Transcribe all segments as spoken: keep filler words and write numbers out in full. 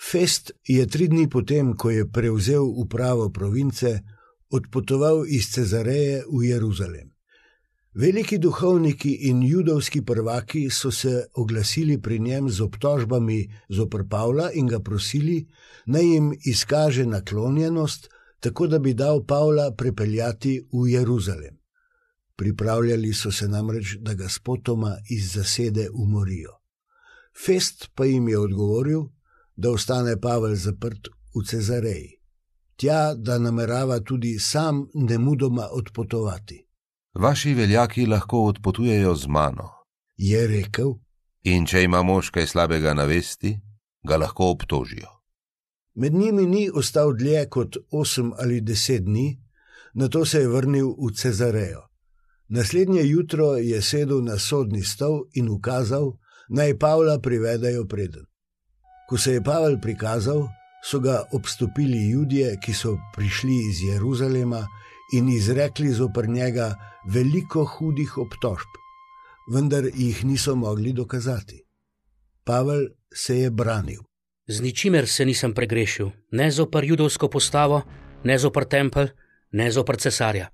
Fest je tri dni potem, ko je prevzel upravo province, odpotoval iz Cezareje v Jeruzalem. Veliki duhovniki in judovski prvaki so se oglasili pri njem z obtožbami zoper Pavla in ga prosili, naj jim izkaže naklonjenost, tako da bi dal Pavla prepeljati v Jeruzalem. Pripravljali so se namreč, da ga spotoma iz zasede umorijo. Fest pa jim je odgovoril, da ostane Pavel zaprt v Cezareji. Tja, da namerava tudi sam nemudoma odpotovati. Vaši veljaki lahko odpotujejo z mano, je rekel, in če ima mož kaj slabega na vesti, ga lahko obtožijo. Med njimi ni ostal dlje kot osem ali deset dni, nato se je vrnil v Cezarejo. Naslednje jutro je sedel na sodni stol in ukazal, naj Pavla privedajo preden. Ko se je Pavel prikazal, so ga obstopili Judje, ki so prišli iz Jeruzalema in izrekli zoper njega veliko hudih obtožb, vendar jih niso mogli dokazati. Pavel se je branil. Z ničimer se nisem pregrešil, ne zoper judovsko postavo, ne zoper tempelj, ne zoper cesarja.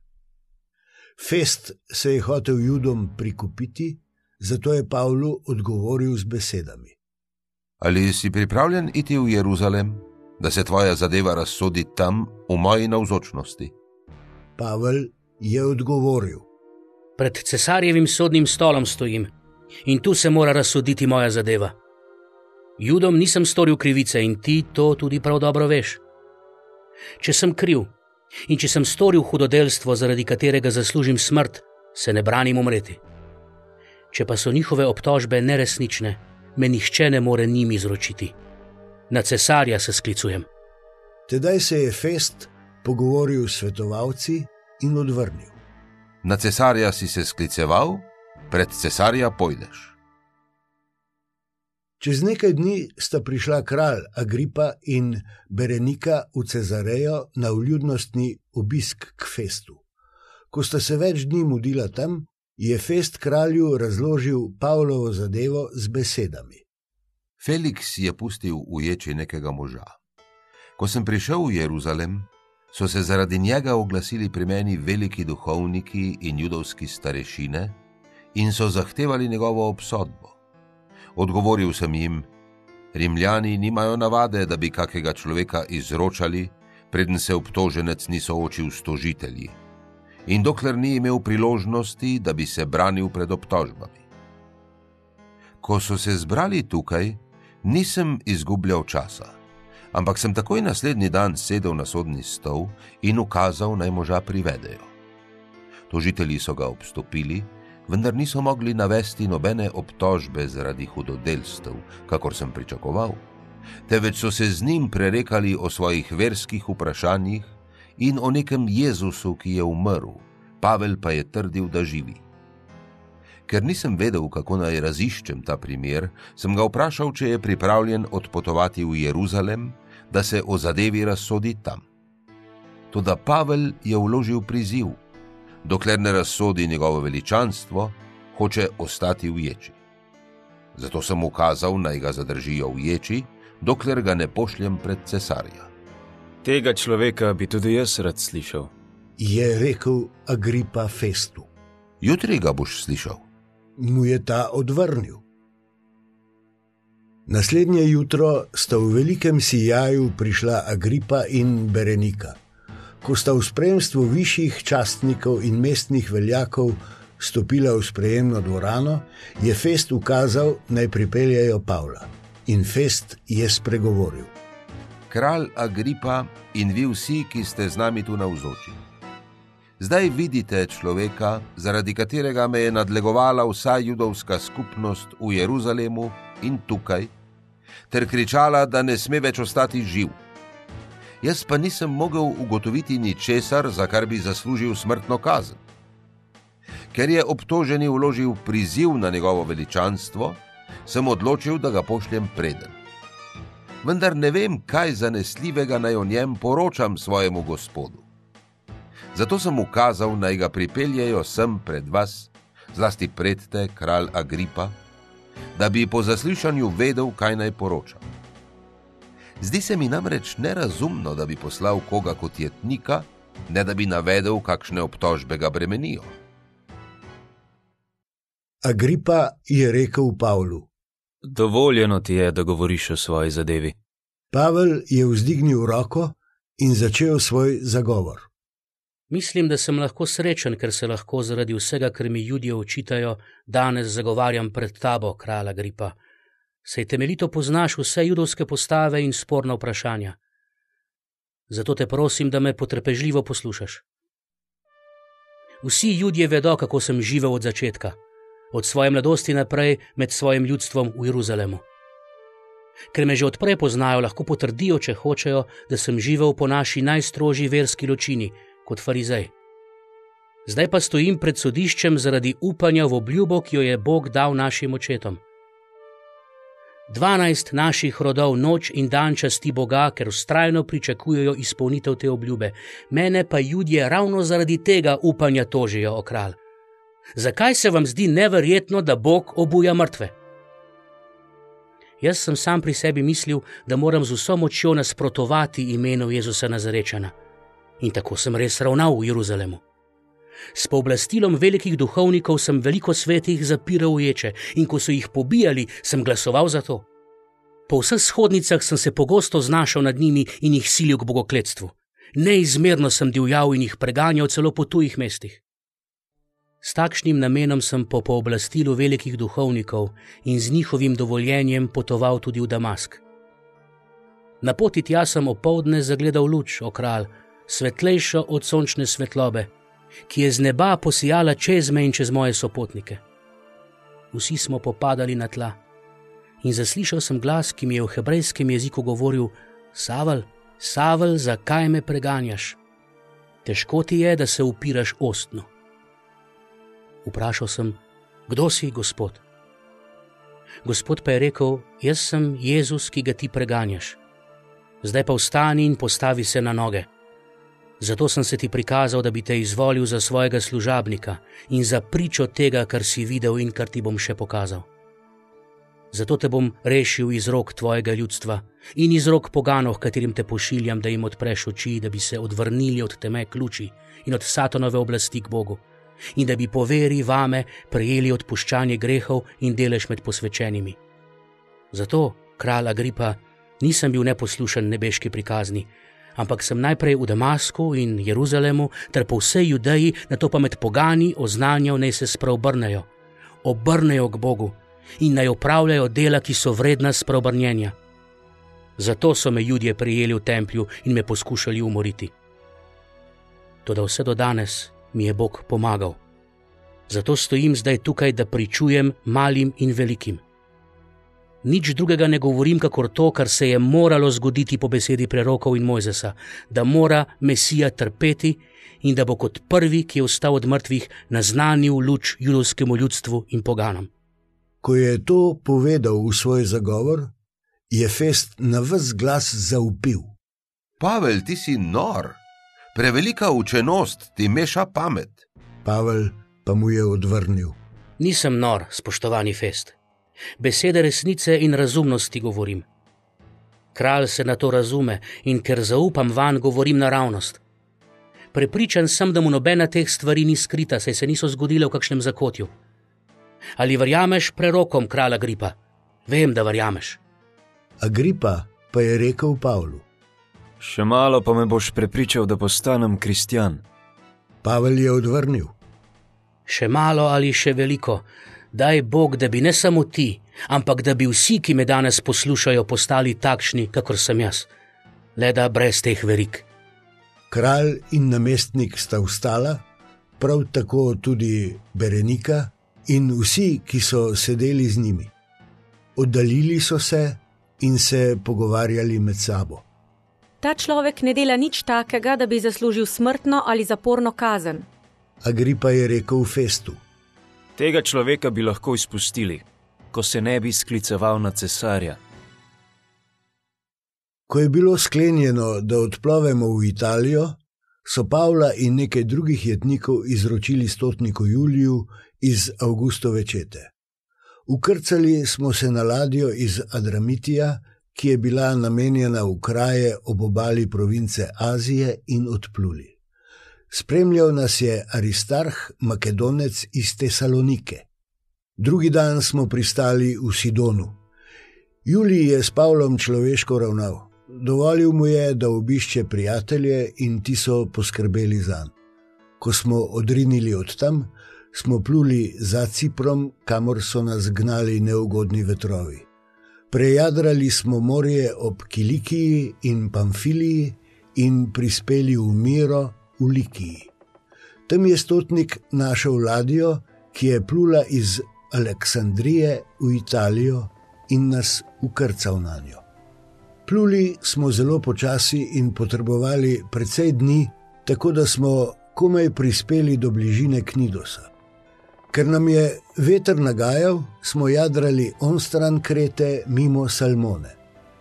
Fest se je hotel Judom prikupiti, zato je Pavlu odgovoril z besedami. Ali si pripravljen iti v Jeruzalem, da se tvoja zadeva razsodi tam v moji navzočnosti? Pavel je odgovoril. Pred cesarjevim sodnim stolom stojim in tu se mora razsoditi moja zadeva. Judom nisem storil krivice in ti to tudi prav dobro veš. Če sem kriv in če sem storil hudodelstvo, zaradi katerega zaslužim smrt, se ne branim umreti. Če pa so njihove obtožbe neresnične, me nihče ne more njim izročiti. Na cesarja se sklicujem. Tedaj se je Fest pogovoril s svetovalci in odvrnil. Na cesarja si se skliceval, pred cesarja pojdeš. Čez nekaj dni sta prišla kralj Agripa in Berenika v Cezarejo na vljudnostni obisk k Festu. Ko sta se več dni mudila tam, je Fest kralju razložil Pavlovo zadevo z besedami. Feliks je pustil uječi nekega moža. Ko sem prišel v Jeruzalem, so se zaradi njega oglasili pri meni veliki duhovniki in judovski starešine in so zahtevali njegovo obsodbo. Odgovoril sem jim, Rimljani nimajo navade, da bi kakega človeka izročali, preden se obtoženec ni soočil s tožitelji, in dokler ni imel priložnosti, da bi se branil pred obtožbami. Ko so se zbrali tukaj, nisem izgubljal časa, ampak sem takoj naslednji dan sedel na sodni stol in ukazal, naj moža privedejo. Tožitelji so ga obstopili, vendar niso mogli navesti nobene obtožbe zaradi hudodelstev, kakor sem pričakoval, teveč so se z njim prerekali o svojih verskih vprašanjih in o nekem Jezusu, ki je umrl, Pavel pa je trdil, da živi. Ker nisem vedel, kako naj raziščem ta primer, sem ga vprašal, če je pripravljen odpotovati v Jeruzalem, da se o zadevi razsodi tam. Toda Pavel je vložil priziv, dokler ne razsodi njegovo veličanstvo, hoče ostati v ječi. Zato sem ukazal, naj ga zadržijo v ječi, dokler ga ne pošljem pred cesarja. Tega človeka bi tudi jaz rad slišal, je rekel Agripa Festu. Jutri ga boš slišal, mu je ta odvrnil. Naslednje jutro sta v velikem sijaju prišla Agripa in Berenika. Ko sta v spremstvu višjih častnikov in mestnih veljakov stopila v sprejemno dvorano, je Fest ukazal, naj pripeljejo Pavla. In Fest je spregovoril. Kralj Agripa in vi vsi, ki ste z nami tu navzoči. Zdaj vidite človeka, zaradi katerega me je nadlegovala vsa judovska skupnost v Jeruzalemu in tukaj, ter kričala, da ne sme več ostati živ. Jaz pa nisem mogel ugotoviti ničesar, za kar bi zaslužil smrtno kazen. Ker je obtoženi vložil priziv na njegovo veličanstvo, sem odločil, da ga pošljem preden. Vendar ne vem, kaj zanesljivega naj o njem poročam svojemu gospodu. Zato sem ukazal, naj ga pripeljejo sem pred vas, zlasti pred te, kralj Agripa, da bi po zaslišanju vedel, kaj naj poročam. Zdi se mi namreč nerazumno, da bi poslal koga kot jetnika, ne da bi navedel, kakšne obtožbe ga bremenijo. Agripa je rekel Pavlu: Dovoljeno ti je, da govoriš o svoji zadevi. Pavel je vzdignil roko in začel svoj zagovor. Mislim, da sem lahko srečen, ker se lahko zaradi vsega, kar mi Judje očitajo, danes zagovarjam pred tabo, kralj Agripa. Saj temeljito poznaš vse judovske postave in sporna vprašanja. Zato te prosim, da me potrpežljivo poslušaš. Vsi Judje vedo, kako sem živel od začetka, od svoje mladosti naprej med svojim ljudstvom v Jeruzalemu. Ker me že odprej poznajo, lahko potrdijo, če hočejo, da sem živel po naši najstrožji verski ločini, kot farizej. Zdaj pa stojim pred sodiščem zaradi upanja v obljubo, ki jo je Bog dal našim očetom. Dvanajst naših rodov noč in dan časti Boga, ker vztrajno pričakujejo izpolnitev te obljube. Mene pa Judje ravno zaradi tega upanja tožijo, o kralj. Zakaj se vam zdi neverjetno, da Bog obuja mrtve? Jaz sem sam pri sebi mislil, da moram z vso močjo nasprotovati imenu Jezusa Nazarečana. In tako sem res ravnal v Jeruzalemu. S pooblastilom velikih duhovnikov sem veliko svetih zapiral v ječe in ko so jih pobijali, sem glasoval za to. Po vseh shodnicah sem se pogosto znašal nad njimi in jih silil k bogokletstvu. Neizmerno sem divjal in jih preganjal celo po tujih mestih. S takšnim namenom sem po pooblastilu velikih duhovnikov in z njihovim dovoljenjem potoval tudi v Damask. Na poti tja sem opoldne zagledal luč, o kralj, svetlejšo od sončne svetlobe, ki je z neba posijala čez me in čez moje sopotnike. Vsi smo popadali na tla in zaslišal sem glas, ki mi je v hebrejskem jeziku govoril: Savel, Savel, zakaj me preganjaš? Težko ti je, da se upiraš ostno. Vprašal sem: Kdo si, Gospod? Gospod pa je rekel: Jaz sem Jezus, ki ga ti preganjaš. Zdaj pa vstani in postavi se na noge. Zato sem se ti prikazal, da bi te izvolil za svojega služabnika in za pričo tega, kar si videl in kar ti bom še pokazal. Zato te bom rešil iz rok tvojega ljudstva in iz rok poganov, katerim te pošiljam, da jim odpreš oči, da bi se odvrnili od teme k luči in od Satanove oblasti k Bogu, in da bi po veri vame prejeli odpuščanje grehov in delež med posvečenimi. Zato, kralj Agripa, nisem bil neposlušen nebeški prikazni, ampak sem najprej v Damasku in Jeruzalemu ter po vsej Judeji, nato pa med pogani oznanjal, naj se spreobrnejo, obrnejo k Bogu in naj opravljajo dela, ki so vredna spreobrnjenja. Zato so me Judje prijeli v templju in me poskušali umoriti. Toda vse do danes mi je Bog pomagal. Zato stojim zdaj tukaj, da pričujem malim in velikim. Nič drugega ne govorim, kakor to, kar se je moralo zgoditi po besedi prerokov in Mojzesa, da mora Mesija trpeti in da bo kot prvi, ki je vstal od mrtvih, naznanil luč judovskemu ljudstvu in poganom. Ko je to povedal v svoj zagovor, je Fest na ves glas zavpil: Pavel, ti si nor, prevelika učenost ti meša pamet. Pavel pa mu je odvrnil: Nisem nor, spoštovani Fest. Besede resnice in razumnosti govorim. Kralj se na to razume in ker zaupam vanj, govorim naravnost. Prepričan sem, da mu nobena teh stvari ni skrita, saj se niso zgodile v kakšnem zakotju. Ali verjameš prerokom, kralj Agripa? Vem, da verjameš. Agripa pa je rekel Pavlu: Še malo pa me boš prepričal, da postanem kristjan. Pavel je odvrnil: Še malo ali še veliko, daj Bog, da bi ne samo ti, ampak da bi vsi, ki me danes poslušajo, postali takšni, kakor sem jaz, le da brez teh verik. Kralj in namestnik sta vstala, prav tako tudi Berenika in vsi, ki so sedeli z njimi. Oddaljili so se in se pogovarjali med sabo. Ta človek ne dela nič takega, da bi zaslužil smrtno ali zaporno kazen. Agripa je rekel Festu: Tega človeka bi lahko izpustili, ko se ne bi skliceval na cesarja. Ko je bilo sklenjeno, da odplovemo v Italijo, so Pavla in nekaj drugih jetnikov izročili stotniku Juliju iz Avgustove čete. Ukrcali smo se na ladjo iz Adramitija, ki je bila namenjena v kraje ob obali province Azije, in odpluli. Spremljal nas je Aristarh, Makedonec iz Tesalonike. Drugi dan smo pristali v Sidonu. Julij je s Pavlom človeško ravnal. Dovolil mu je, da obišče prijatelje, in ti so poskrbeli zanj. Ko smo odrinili od tam, smo pluli za Ciprom, kamor so nas gnali neugodni vetrovi. Prejadrali smo morje ob Kilikiji in Pamfiliji in prispeli v Miro v Likiji. Tam je stotnik našel ladjo, ki je plula iz Aleksandrije v Italijo, in nas ukrcal na njo. Pluli smo zelo počasi in potrebovali precej dni, tako da smo komaj prispeli do bližine Knidosa. Ker nam je veter nagajal, smo jadrali onstran Krete mimo Salmone.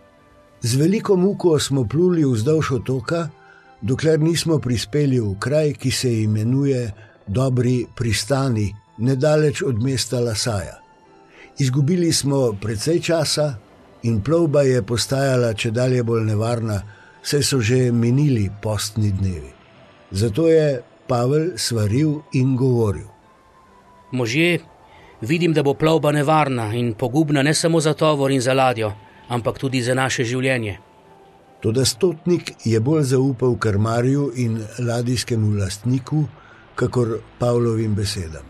Z veliko muko smo pluli vzdolž otoka, dokler nismo prispeli v kraj, ki se imenuje Dobri pristani, nedaleč od mesta Lasaja. Izgubili smo precej časa in plovba je postajala čedalje bolj nevarna, saj so že minili postni dnevi. Zato je Pavel svaril in govoril: Možje, vidim, da bo plovba nevarna in pogubna ne samo za tovor in za ladjo, ampak tudi za naše življenje. Toda stotnik je bolj zaupal krmarju in ladijskemu lastniku, kakor Pavlovim besedam.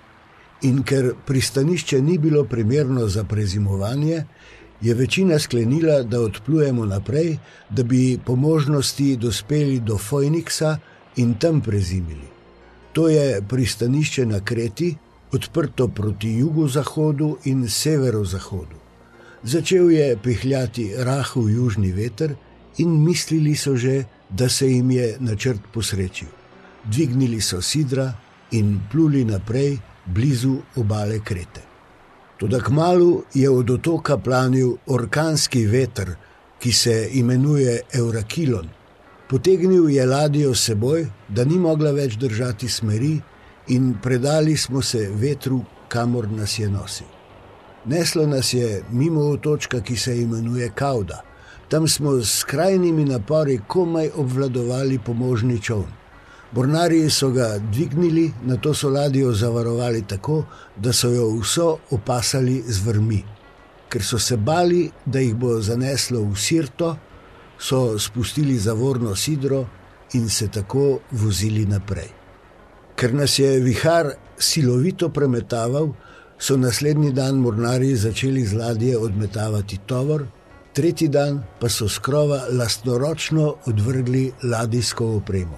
In ker pristanišče ni bilo primerno za prezimovanje, je večina sklenila, da odplujemo naprej, da bi po možnosti dospeli do Fojniksa in tam prezimili. To je pristanišče na Kreti, odprto proti jugozahodu in severozahodu. Začel je pihljati rahel južni veter in mislili so že, da se jim je načrt posrečil. Dvignili so sidra in pluli naprej blizu obale Krete. Toda kmalu je od otoka planil orkanski veter, ki se imenuje Eurakilon. Potegnil je ladjo s seboj, da ni mogla več držati smeri, in predali smo se vetru, kamor nas je nosil. Neslo nas je mimo otočka, ki se imenuje Kauda. Tam smo s skrajnimi napori komaj obvladovali pomožni čoln. Mornarji so ga dvignili, nato so ladjo zavarovali tako, da so jo vso opasali z vrvmi. Ker so se bali, da jih bo zaneslo v Sirto, so spustili zavorno sidro in se tako vozili naprej. Ker nas je vihar silovito premetaval, so naslednji dan mornarji začeli z ladje odmetavati tovor, tretji dan pa so s krova lastnoročno odvrgli ladijsko opremo.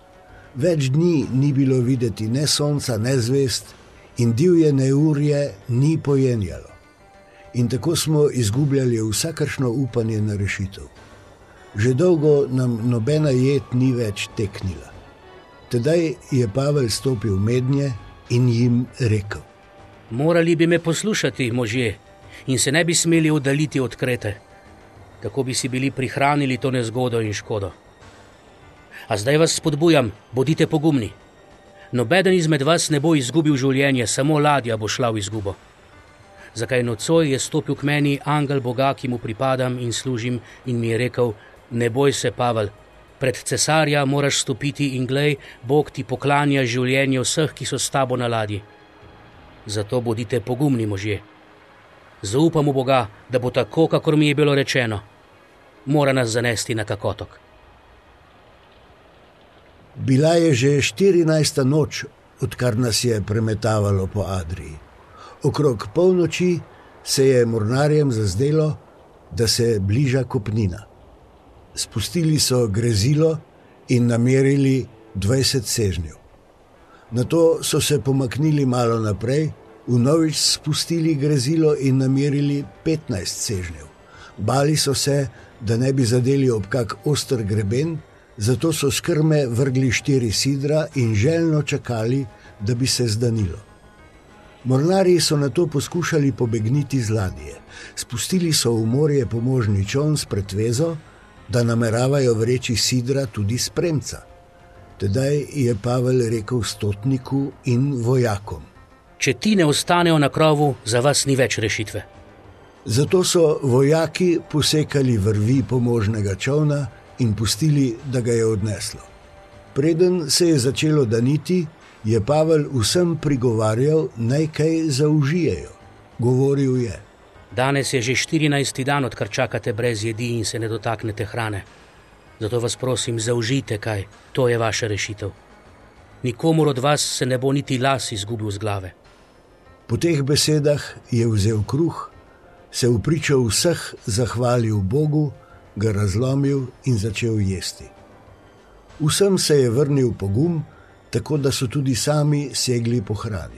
Več dni ni bilo videti ne sonca, ne zvezd in divje neurje ni pojenjalo. In tako smo izgubljali vsakršno upanje na rešitev. Že dolgo nam nobena jed ni več teknila. Tedaj je Pavel stopil mednje in jim rekel: Morali bi me poslušati, možje, in se ne bi smeli oddaljiti od Krete. Tako bi si bili prihranili to nezgodo in škodo. A zdaj vas spodbujam, bodite pogumni. Nobeden izmed vas ne bo izgubil življenje, samo ladja bo šla v izgubo. Zakaj nocoj je stopil k meni angel Boga, ki mu pripadam in služim, in mi je rekel: Ne boj se, Pavel, pred cesarja moraš stopiti in glej, Bog ti poklanja življenje vseh, ki so s tabo na ladji. Zato bodite pogumni, možje. Zaupam v Boga, da bo tako, kakor mi je bilo rečeno. Mora nas zanesti na kak otok. Bila je že štirinajsta noč, odkar nas je premetavalo po Adriji. Okrog polnoči se je mornarjem zazdelo, da se bliža kopnina. Spustili so grezilo in namerili dvajset sežnjev. Nato so se pomaknili malo naprej, vnovič spustili grezilo in namerili petnajst sežnjev. Bali so se, da ne bi zadeli ob kak oster greben, zato so s krme vrgli štiri sidra in željno čakali, da bi se zdanilo. Mornarji so nato poskušali pobegniti z ladje. Spustili so v morje pomožni čoln s pretvezo, da nameravajo vreči sidra tudi spremca. Tedaj je Pavel rekel stotniku in vojakom: Če ti ne ostanejo na krovu, za vas ni več rešitve. Zato so vojaki posekali vrvi pomožnega čolna in pustili, da ga je odneslo. Preden se je začelo daniti, je Pavel vsem prigovarjal, naj kaj zaužijejo. Govoril je: Danes je že štirinajsti dan, odkar čakate brez jedi in se ne dotaknete hrane. Zato vas prosim, zaužijte kaj, to je vaša rešitev. Nikomur od vas se ne bo niti las izgubil z glave. Po teh besedah je vzel kruh, se vpričal vseh zahvalil Bogu, ga razlomil in začel jesti. Vsem se je vrnil pogum, tako da so tudi sami segli po hrani.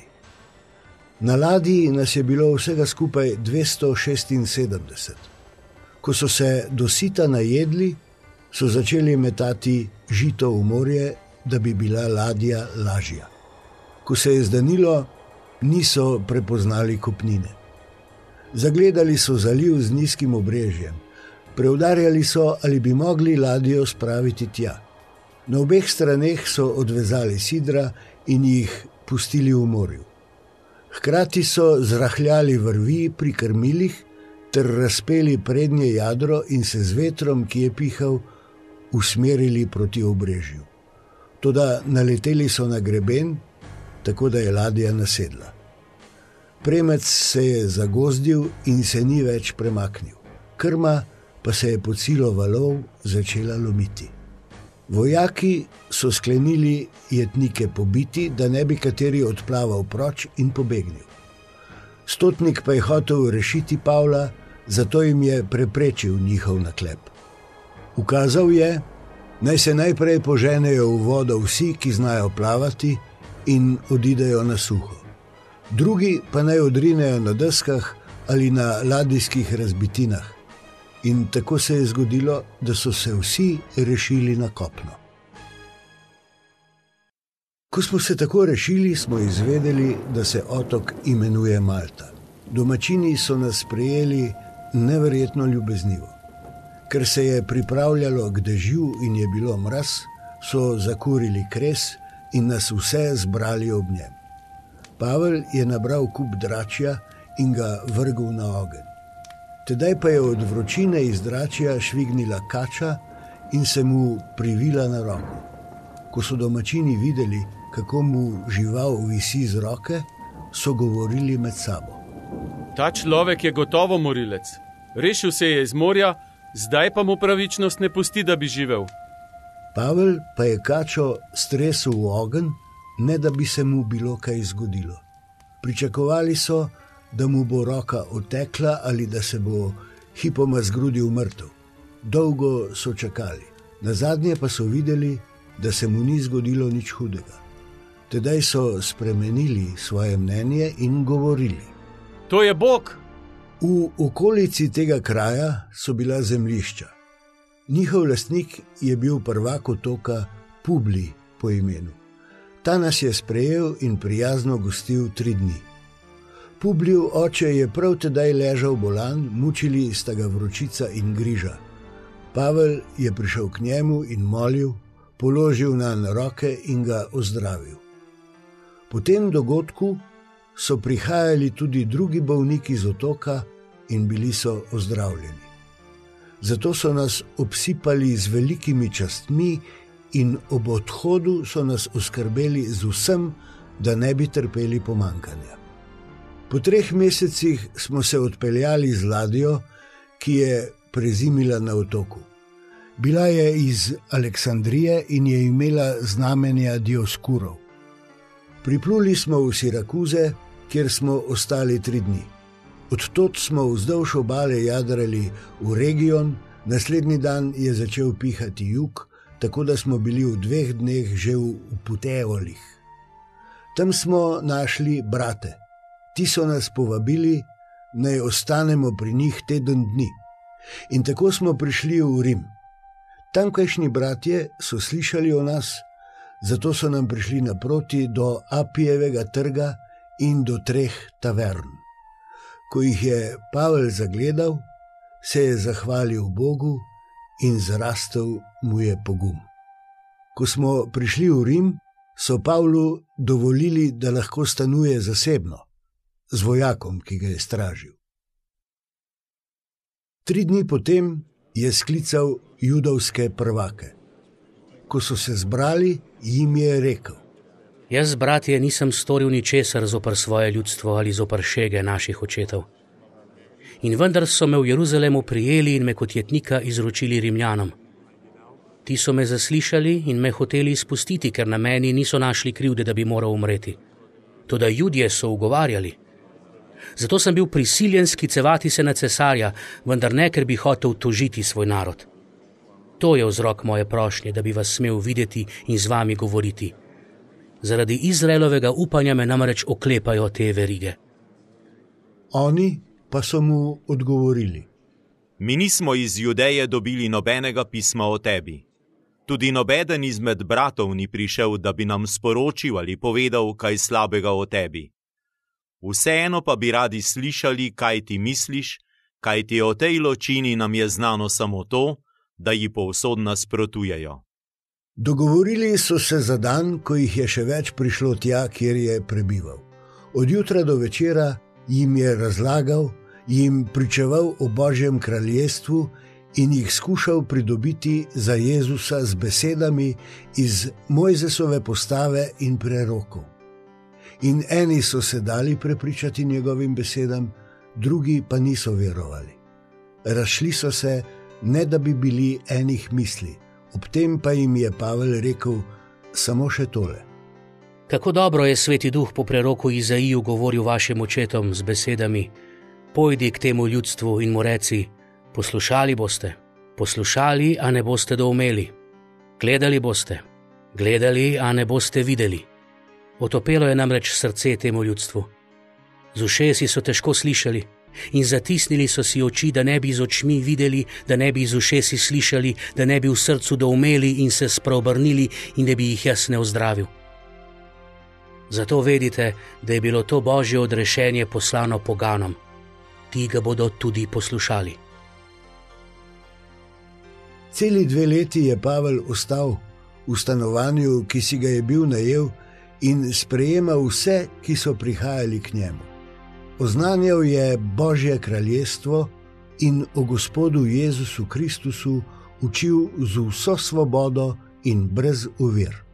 Na ladji nas je bilo vsega skupaj dvesto šestinsedemdeset. Ko so se do sita najedli, so začeli metati žito v morje, da bi bila ladja lažja. Ko se je zdanilo, niso prepoznali kopnine. Zagledali so zaliv z nizkim obrežjem. Preudarjali so, ali bi mogli ladjo spraviti tja. Na obeh straneh so odvezali sidra in jih pustili v morju. Hkrati so zrahljali vrvi pri krmilih ter razpeli prednje jadro in se z vetrom, ki je pihal, usmerili proti obrežju. Toda naleteli so na greben, tako da je ladja nasedla. Premec se je zagozdil in se ni več premaknil. Krma pa se je pod silo valov začela lomiti. Vojaki so sklenili jetnike pobiti, da ne bi kateri odplaval proč in pobegnil. Stotnik pa je hotel rešiti Pavla, zato jim je preprečil njihov naklep. Ukazal je, naj se najprej poženejo v vodo vsi, ki znajo plavati, in odidejo na suho. Drugi pa naj odrinejo na deskah ali na ladijskih razbitinah. In tako se je zgodilo, da so se vsi rešili na kopno. Ko smo se tako rešili, smo izvedeli, da se otok imenuje Malta. Domačini so nas sprejeli neverjetno ljubeznivo. Ker se je pripravljalo k dežju in je bilo mraz, so zakurili kres in nas vse zbrali ob njem. Pavel je nabral kup dračja in ga vrgel na ogenj. Tedaj pa je od vročine iz dračja švignila kača in se mu privila na roko. Ko so domačini videli, kako mu žival visi z roke, so govorili med sabo: Ta človek je gotovo morilec. Rešil se je iz morja, zdaj pa mu pravičnost ne pusti, da bi živel. Pavel pa je kačo stresel v ogenj, ne da bi se mu bilo kaj zgodilo. Pričakovali so, da mu bo roka otekla ali da se bo hipoma zgrudil mrtev. Dolgo so čakali. Nazadnje pa so videli, da se mu ni zgodilo nič hudega. Tedaj so spremenili svoje mnenje in govorili: To je Bog! V okolici tega kraja so bila zemljišča. Njihov lastnik je bil prvak otoka Publi po imenu. Ta nas je sprejel in prijazno gostil tri dni. Publijev oče je prav tedaj ležal bolan, mučili sta ga vročica in griža. Pavel je prišel k njemu in molil, položil nanj roke in ga ozdravil. Po tem dogodku so prihajali tudi drugi bolniki z otoka in bili so ozdravljeni. Zato so nas obsipali z velikimi častmi in ob odhodu so nas oskrbeli z vsem, da ne bi trpeli pomankanja. Po treh mesecih smo se odpeljali z ladjo, ki je prezimila na otoku. Bila je iz Aleksandrije in je imela znamenja Dioskurov. Pripluli smo v Sirakuze, kjer smo ostali tri dni. Odtod smo vzdolž obale jadrali v Region, naslednji dan je začel pihati jug, tako da smo bili v dveh dneh že v Puteolih. Tam smo našli brate. Ti so nas povabili, naj ostanemo pri njih teden dni. In tako smo prišli v Rim. Tamkajšnji bratje so slišali o nas, zato so nam prišli naproti do Apijevega trga in do treh tavern. Ko jih je Pavel zagledal, se je zahvalil Bogu in zrastel mu je pogum. Ko smo prišli v Rim, so Pavlu dovolili, da lahko stanuje zasebno, z vojakom, ki ga je stražil. Tri dni potem je sklical judovske prvake. Ko so se zbrali, jim je rekel: Jaz, bratje, nisem storil ničesar zoper svoje ljudstvo ali zoper šege naših očetov. In vendar so me v Jeruzalemu prijeli in me kot jetnika izročili Rimljanom. Ti so me zaslišali in me hoteli izpustiti, ker na meni niso našli krivde, da bi moral umreti. Toda Judje so ugovarjali. Zato sem bil prisiljen sklicevati se na cesarja, vendar ne, ker bi hotel tožiti svoj narod. To je vzrok moje prošnje, da bi vas smel videti in z vami govoriti. Zaradi Izraelovega upanja me namreč oklepajo te verige. Oni pa so mu odgovorili: Mi nismo iz Judeje dobili nobenega pisma o tebi. Tudi nobeden izmed bratov ni prišel, da bi nam sporočil ali povedal kaj slabega o tebi. Vseeno pa bi radi slišali, kaj ti misliš, kaj ti o tej ločini nam je znano samo to, da ji povsod nasprotujejo. Dogovorili so se za dan, ko jih je še več prišlo tja, kjer je prebival. Od jutra do večera jim je razlagal, jim pričeval o Božjem kraljestvu in jih skušal pridobiti za Jezusa z besedami iz Mojzesove postave in prerokov. In eni so se dali prepričati njegovim besedam, drugi pa niso verovali. Razšli so se, ne da bi bili enih misli. Ob tem pa jim je Pavel rekel samo še tole: Kako dobro je Sveti Duh po preroku Izaiju govoril vašim očetom z besedami: Pojdi k temu ljudstvu in mu reci: Poslušali boste, poslušali, a ne boste doumeli. Gledali boste, gledali, a ne boste videli. Otopelo je namreč srce temu ljudstvu. Z ušesi so težko slišali in zatisnili so si oči, da ne bi z očmi videli, da ne bi z ušesi slišali, da ne bi v srcu doumeli in se spreobrnili in da bi jih jaz ne ozdravil. Zato vedite, da je bilo to Božje odrešenje poslano poganom. Ti ga bodo tudi poslušali. Celi dve leti je Pavel ostal v stanovanju, ki si ga je bil najel, in sprejemal vse, ki so prihajali k njemu. Oznanjal je Božje kraljestvo in o Gospodu Jezusu Kristusu učil z vso svobodo in brez ovir.